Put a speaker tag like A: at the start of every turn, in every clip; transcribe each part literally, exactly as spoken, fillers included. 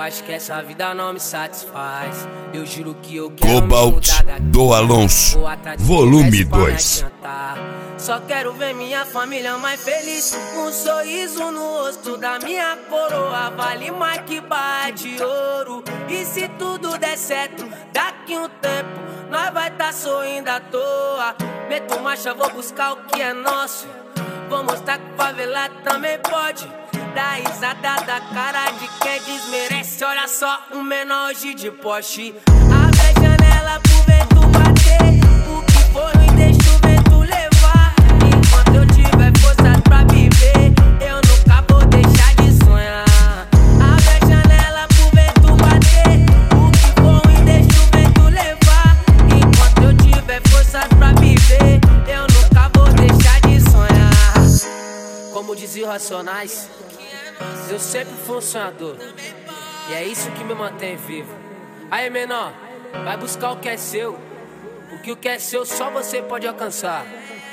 A: acho que essa vida não me satisfaz. Eu juro que eu quero
B: Cobalt do Alonso, volume dois.
A: Só quero ver minha família mais feliz. Um sorriso no rosto da minha coroa vale mais que barra de ouro. E se tudo der certo, daqui um tempo nós vai tá sorrindo à toa. Meto marcha, vou buscar o que é nosso. Vou mostrar que o favelado também pode. Dá risada da cara de quem desmerece. Olha só, um menor hoje de Porsche. Abre a janela pro vento bater. O que for ruim deixa o vento levar. Enquanto eu tiver força pra viver, eu nunca vou deixar de sonhar. Abre a janela pro vento bater. O que for ruim deixa o vento levar. Enquanto eu tiver força pra viver, eu nunca vou deixar de sonhar. Como diziam Racionais, eu sempre fui um sonhador, e é isso que me mantém vivo. Aí, menor, vai buscar o que é seu, porque o que é seu só você pode alcançar.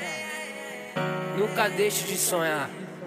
A: Nunca deixe de sonhar.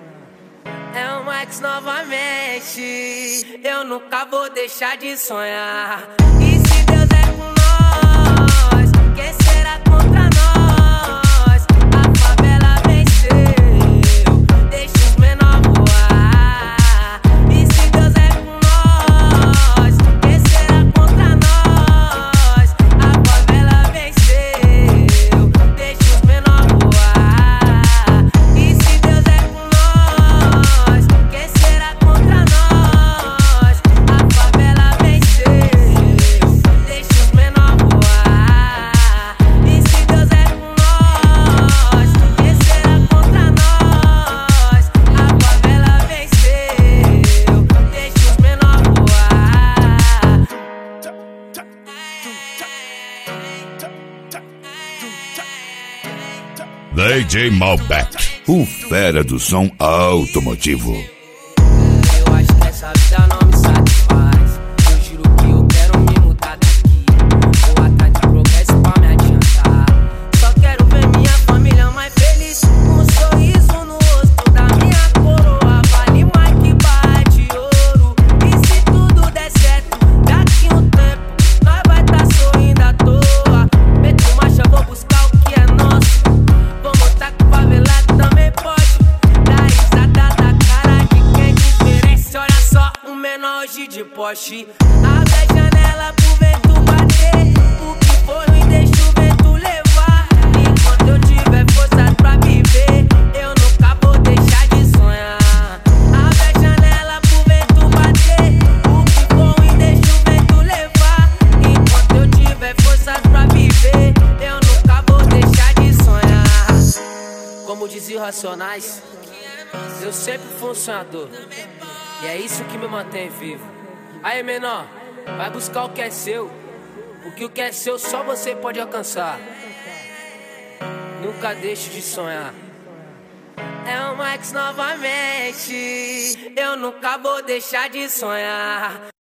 A: É o Max novamente. Eu nunca vou deixar de sonhar. E se Deus é com nós, quem será contra nós? A favela venceu, deixa os menor voar. E se Deus é com nós, quem será contra nós? A favela venceu, deixa os menor voar. E se Deus é com nós, quem será contra nós? A favela venceu, deixa os menor voar. E se Deus é com nós, quem será contra nós? A favela venceu, deixa os menor voar.
B: D J Malbec, o fera do som automotivo.
A: Eu acho que essa vida não me satisfaz. Eu juro que eu quero me mudar daqui. Vou atrás de progresso pra me adiantar. Só quero ver minha família mais feliz. Um sorriso no rosto da minha coroa vale mais que barra de ouro. E se tudo der certo, daqui um tempo nós vai tá sorrindo à toa. Meto marcha, vou buscar o que é nosso. Vou mostrar que o favelado também pode. Dá risada da cara de quem desmerece. Olha só, um menor hoje de Porsche. Abre a janela pro vento bater. O que for ruim deixa o vento levar. Enquanto eu tiver força pra viver, eu nunca vou deixar de sonhar. Abre a janela pro vento bater. O que for ruim deixa o vento levar. Enquanto eu tiver força pra viver, eu nunca vou deixar de sonhar. Como diziam Racionais, eu sempre fui um sonhador, e é isso que me mantém vivo. Aí, menor, vai buscar o que é seu, porque o que é seu só você pode alcançar. Nunca deixe de sonhar. É o Max novamente. Eu nunca vou deixar de sonhar.